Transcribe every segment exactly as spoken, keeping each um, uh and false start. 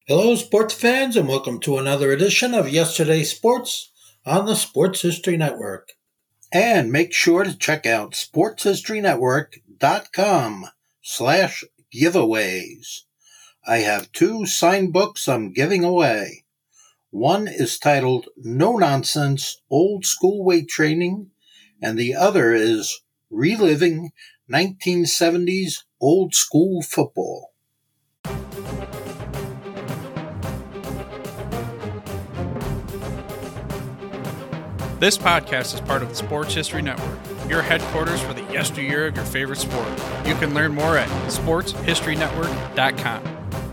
Hello, sports fans, and welcome to another edition of Yesterday's Sports on the Sports History Network. And make sure to check out sportshistorynetwork.com slash giveaways. I have two signed books I'm giving away. One is titled No Nonsense Old School Weight Training, and the other is Reliving nineteen seventies Old School Football. This podcast is part of the Sports History Network, your headquarters for the yesteryear of your favorite sport. You can learn more at sports history network dot com.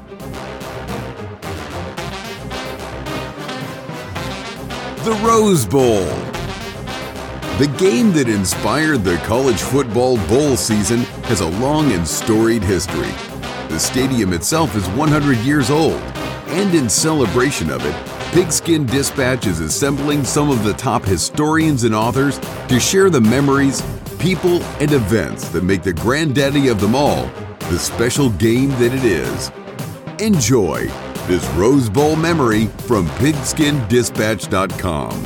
The Rose Bowl. The game that inspired the college football bowl season has a long and storied history. The stadium itself is one hundred years old, and in celebration of it, Pigskin Dispatch is assembling some of the top historians and authors to share the memories, people, and events that make the granddaddy of them all the special game that it is. Enjoy this Rose Bowl memory from pigskin dispatch dot com.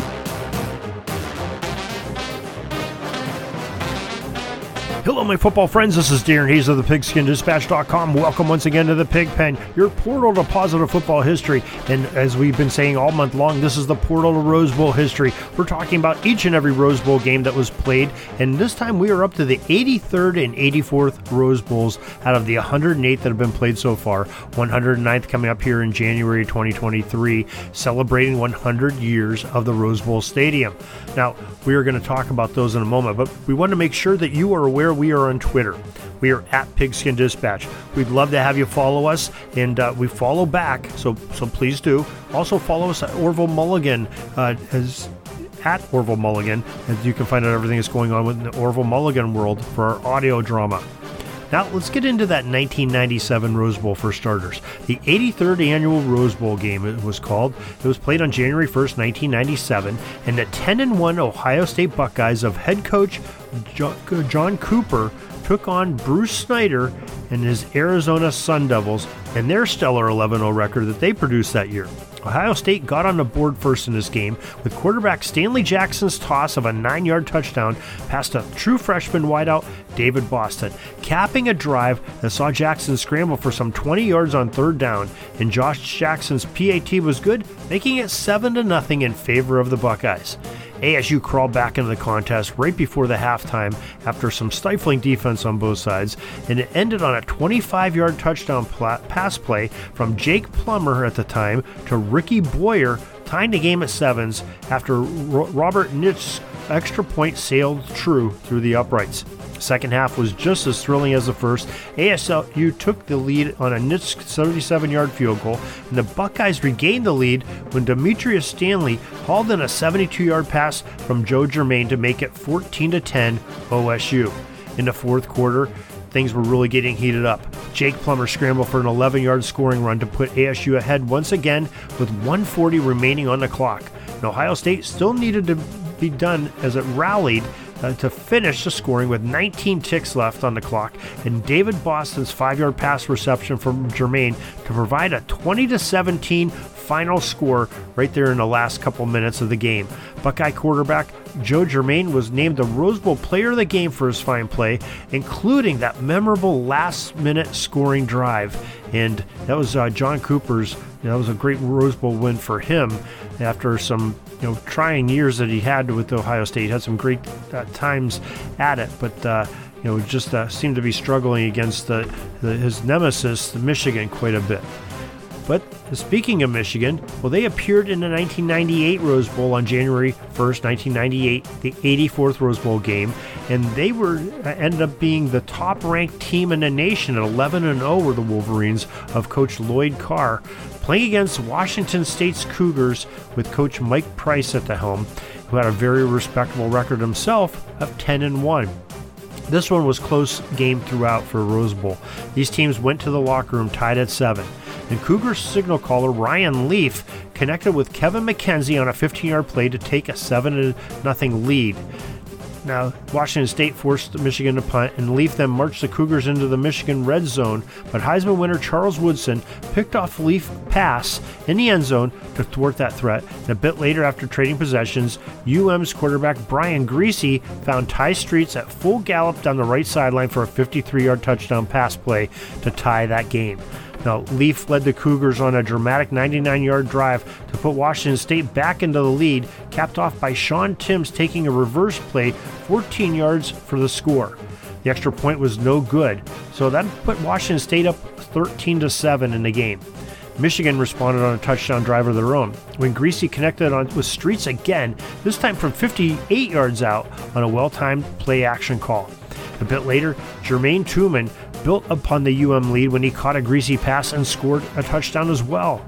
Hello, my football friends. This is Darren Hayes of the pigskin dispatch dot com. Welcome once again to the Pig Pen, your portal to positive football history. And as we've been saying all month long, this is the portal to Rose Bowl history. We're talking about each and every Rose Bowl game that was played. And this time we are up to the eighty-third and eighty-fourth Rose Bowls out of the one hundred eight that have been played so far. one hundred ninth coming up here in January twenty twenty-three, celebrating one hundred years of the Rose Bowl Stadium. Now, we are going to talk about those in a moment, but we want to make sure that you are aware we are on Twitter. We are at Pigskin Dispatch. We'd love to have you follow us, and uh, we follow back, so so please do. Also follow us at Orville Mulligan, uh, as at Orville Mulligan, and you can find out everything that's going on within the Orville Mulligan world for our audio drama. Now, let's get into that nineteen ninety-seven Rose Bowl for starters. The eighty-third annual Rose Bowl game, it was called. It was played on January first, nineteen ninety-seven, and the ten and one Ohio State Buckeyes of head coach John Cooper took on Bruce Snyder and his Arizona Sun Devils and their stellar eleven oh record that they produced that year. Ohio State got on the board first in this game with quarterback Stanley Jackson's toss of a nine-yard touchdown past a true freshman wideout, David Boston, capping a drive that saw Jackson scramble for some twenty yards on third down, and Josh Jackson's P A T was good, making it seven to nothing in favor of the Buckeyes. A S U crawled back into the contest right before the halftime after some stifling defense on both sides, and it ended on a twenty-five-yard touchdown pla- pass play from Jake Plummer at the time to Ricky Boyer, tying the game at sevens after Ro- Robert Nitz's extra point sailed true through the uprights. Second half was just as thrilling as the first. A S U took the lead on a Nitz seventy-seven-yard field goal, and the Buckeyes regained the lead when Demetrius Stanley hauled in a seventy-two-yard pass from Joe Germain to make it fourteen to ten O S U. In the fourth quarter, things were really getting heated up. Jake Plummer scrambled for an eleven-yard scoring run to put A S U ahead once again with one forty remaining on the clock. And Ohio State still needed to be done as it rallied Uh, to finish the scoring with nineteen ticks left on the clock, and David Boston's five-yard pass reception from Germain to provide a twenty to seventeen final score right there in the last couple minutes of the game. Buckeye quarterback Joe Germain was named the Rose Bowl Player of the Game for his fine play, including that memorable last-minute scoring drive, and that was uh, John Cooper's. You know, that was a great Rose Bowl win for him after some you know trying years that he had with Ohio State. He had some great uh, times at it, but uh, you know just uh, seemed to be struggling against the, the, his nemesis, Michigan, quite a bit. But speaking of Michigan, well, they appeared in the nineteen ninety-eight Rose Bowl on January first, nineteen ninety-eight, the eighty-fourth Rose Bowl game, and they were ended up being the top-ranked team in the nation at eleven and oh were the Wolverines of Coach Lloyd Carr, playing against Washington State's Cougars with Coach Mike Price at the helm, who had a very respectable record himself of ten and one. This one was close game throughout for Rose Bowl. These teams went to the locker room tied at seven. And Cougar signal caller Ryan Leaf connected with Kevin McKenzie on a fifteen-yard play to take a seven to nothing lead. Now, Washington State forced Michigan to punt, and Leaf then marched the Cougars into the Michigan red zone, but Heisman winner Charles Woodson picked off Leaf pass in the end zone to thwart that threat. And a bit later, after trading possessions, U M's quarterback Brian Griese found Ty Streets at full gallop down the right sideline for a fifty-three-yard touchdown pass play to tie that game. Now, Leaf led the Cougars on a dramatic ninety-nine-yard drive to put Washington State back into the lead, capped off by Sean Timms taking a reverse play fourteen yards for the score. The extra point was no good, so that put Washington State up thirteen to seven in the game. Michigan responded on a touchdown drive of their own when Griese connected on with Streets again, this time from fifty-eight yards out on a well-timed play-action call. A bit later, Jermaine Tuman built upon the U M lead when he caught a Griese pass and scored a touchdown as well.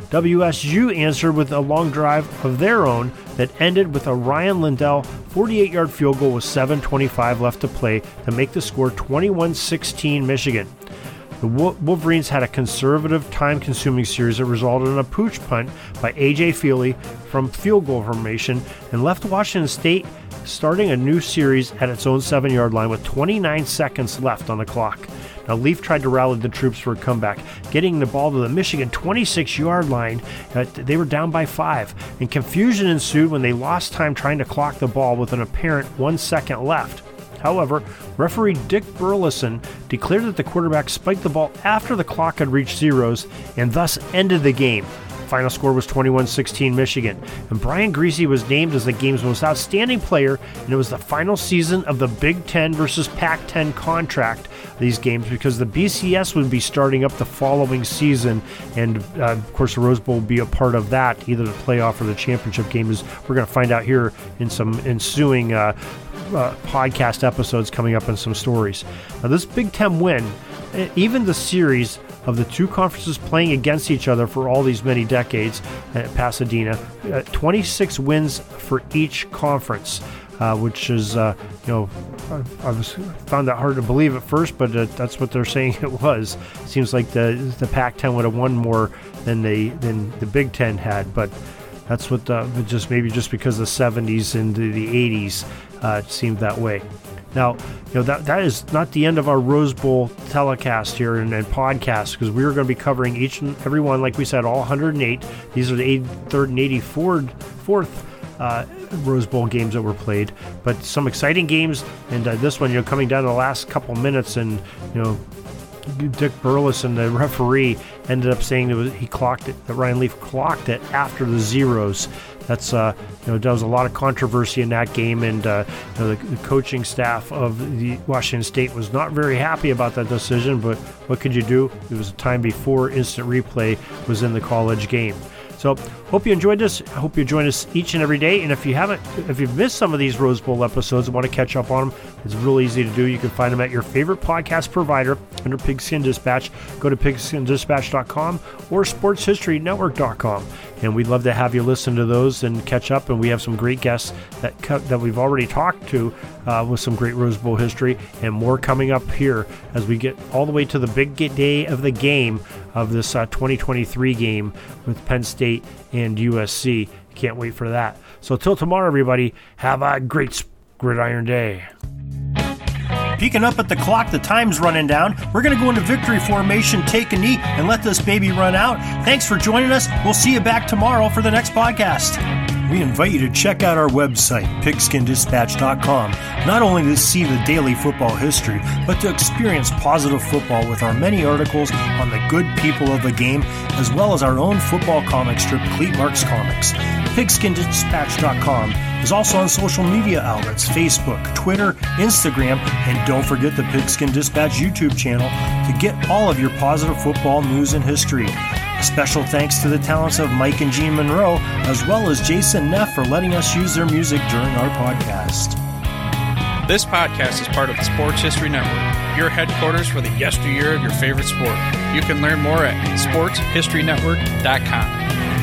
W S U answered with a long drive of their own that ended with a Ryan Lindell forty-eight-yard field goal with seven twenty-five left to play to make the score twenty-one sixteen Michigan. The Wolverines had a conservative, time-consuming series that resulted in a pooch punt by A J Feely from field goal formation and left Washington State starting a new series at its own seven-yard line with twenty-nine seconds left on the clock. Now, Leaf tried to rally the troops for a comeback, getting the ball to the Michigan twenty-six-yard line. Uh, they were down by five, and confusion ensued when they lost time trying to clock the ball with an apparent one second left. However, referee Dick Burleson declared that the quarterback spiked the ball after the clock had reached zeros and thus ended the game. Final score was twenty-one sixteen Michigan, and Brian Griese was named as the game's most outstanding player, and it was the final season of the Big Ten versus Pac ten contract these games because the B C S would be starting up the following season, and uh, of course the Rose Bowl will be a part of that, either the playoff or the championship game, as we're going to find out here in some ensuing uh, uh, podcast episodes coming up and some stories. Now, this Big Ten win, even the series of the two conferences playing against each other for all these many decades at Pasadena, uh, twenty-six wins for each conference, uh, which is, uh, you know, I, I was found that hard to believe at first, but uh, that's what they're saying it was. Seems like the the Pac ten would have won more than the than the Big Ten had, but that's what the, just maybe just because the seventies and the, the eighties uh, seemed that way. Now, you know, that that is not the end of our Rose Bowl telecast here and, and podcast, because we are going to be covering each and every one, like we said, all one hundred eight. These are the eighty-third and eighty-fourth uh, Rose Bowl games that were played, but some exciting games. And uh, this one, you know, coming down to the last couple minutes, and you know, Dick Burleson, the referee, ended up saying that was, he clocked it, that Ryan Leaf clocked it after the zeros. That's uh, you know, there was a lot of controversy in that game, and uh, you know, the, the coaching staff of the Washington State was not very happy about that decision. But what could you do? It was a time before instant replay was in the college game. So hope you enjoyed this. I hope you join us each and every day. And if you haven't, if you've missed some of these Rose Bowl episodes and want to catch up on them, it's real easy to do. You can find them at your favorite podcast provider under Pigskin Dispatch. Go to pigskin dispatch dot com or sports history network dot com. And we'd love to have you listen to those and catch up. And we have some great guests that that we've already talked to uh, with some great Rose Bowl history, and more coming up here as we get all the way to the big day of the game of this uh, twenty twenty-three game with Penn State and U S C. Can't wait for that. So till tomorrow, everybody, have a great gridiron day. Peeking up at the clock, the time's running down. We're going to go into victory formation, take a knee, and let this baby run out. Thanks for joining us. We'll see you back tomorrow for the next podcast. We invite you to check out our website, pigskin dispatch dot com, not only to see the daily football history, but to experience positive football with our many articles on the good people of the game, as well as our own football comic strip, Cleat Marks Comics. pigskin dispatch dot com is also on social media outlets, Facebook, Twitter, Instagram, and don't forget the Pigskin Dispatch YouTube channel to get all of your positive football news and history. A special thanks to the talents of Mike and Gene Monroe, as well as Jason Neff, for letting us use their music during our podcast. This podcast is part of the Sports History Network, your headquarters for the yesteryear of your favorite sport. You can learn more at sports history network dot com.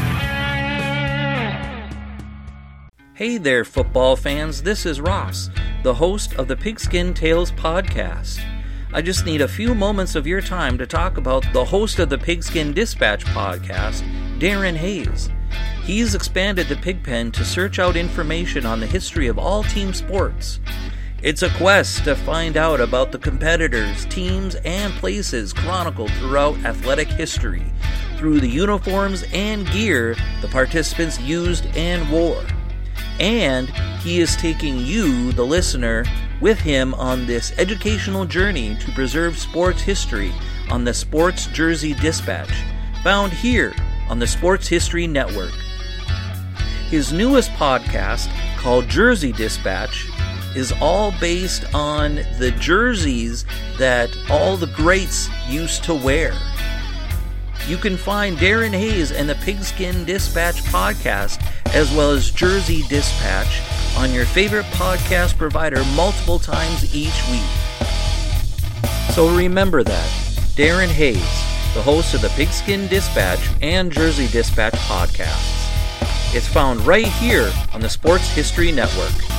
Hey there, football fans. This is Ross, the host of the Pigskin Tales podcast. I just need a few moments of your time to talk about the host of the Pigskin Dispatch podcast, Darren Hayes. He's expanded the Pigpen to search out information on the history of all team sports. It's a quest to find out about the competitors, teams, and places chronicled throughout athletic history through the uniforms and gear the participants used and wore. And he is taking you, the listener, with him on this educational journey to preserve sports history on the Sports Jersey Dispatch, found here on the Sports History Network. His newest podcast, called Jersey Dispatch, is all based on the jerseys that all the greats used to wear. You can find Darren Hayes and the Pigskin Dispatch podcast, as well as Jersey Dispatch, on your favorite podcast provider multiple times each week. So remember that, Darren Hayes, the host of the Pigskin Dispatch and Jersey Dispatch podcasts. It's found right here on the Sports History Network.